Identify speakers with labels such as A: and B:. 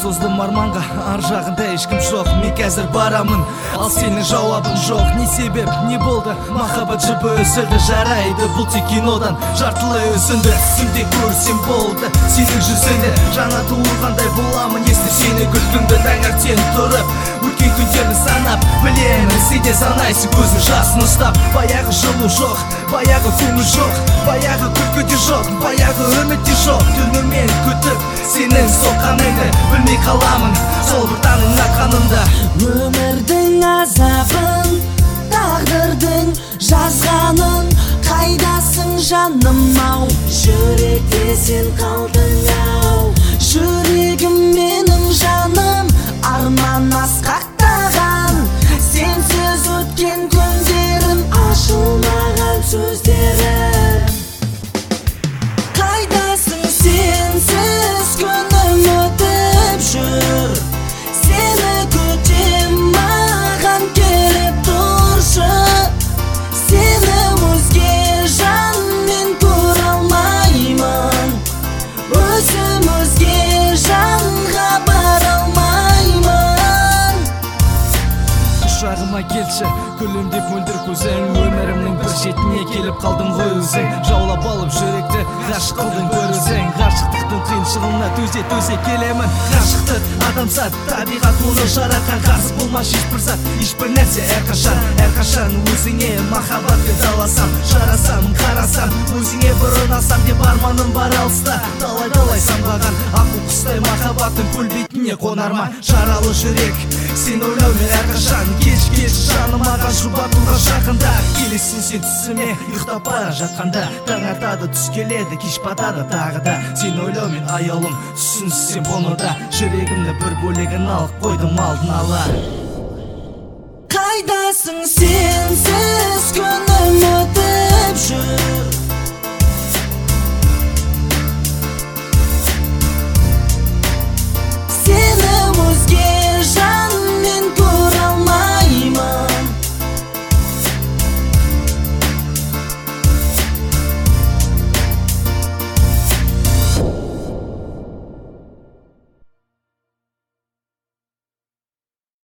A: создым арманға, ар жағында ешкім жоқ. Мен қазір барамын, ал сенің жауабың жоқ. Не себеп, не болды? Махаббат жібі үзілді, жарайды, бұл тек кинодан жартылай үзінді. Түсімде көрсем болды сенің жүзіңді, жаңа туылғандай боламын есті сені күлкіңді. Таңертең тұрып өткен күндерді санап, білемін сен де санайсың көзің жасын ұстап. Баяғы жылу жоқ, баяғы көңіл жоқ, баяғы күлкі де жоқ, баяғы үміт те жоқ. Түнімен күтіп сенің соққаныңды білмей қаламын, сол бір таңың атқанымда.
B: Өмірдің азабын, тағдырдың жазғанын, қайдасың жаным ау? Жүректе сен қалдың ау. Жүрегім менің жаным, арман асқақтаған. Сенсіз өткен күндерім, ашылмаған сөздерім. Қайдасың сенсіз күнім өтіп жүр. Сені күтем, маған келіп тұршы. Сені өзге жанмен көре алмаймын, өзім өзге жанға бара алмаймын.
A: Құшағыма келші, күлімдеп мөлдір көзің, өмірімнің бір шетіне келіп қалдың ғой өзің. Жаулап алып жүректі ғашық қылдың бір өзің. Ғашықтықтың қиыншылығына төзе келемін. Ғашықтық адамзат, табиғат оны жаратқан. Қарсы болмас ешбір зат, ешбір нәрсе әрқашан өзіңе махаббатты таласам. Жарасам, қарасам, өзіңе бұрынасам деп арманым бар алыста. Талай самғаған ақыл құстай махаббаттың көл бетіне қонар ма? Жаралы жүрек, сен ойлаумен әрқашан. Кеш жаным маған жұбатуға жақында. Келесің сен түсіме ұйықтап бара жатқанда. Таң атады, түс келеді, кеш батады тағы да. Сен ойлаумен аяулым, түсінсем бұны да. Жүрегімді бір бөлегін алып қойдым алдын ала.
B: Қайдасың сен?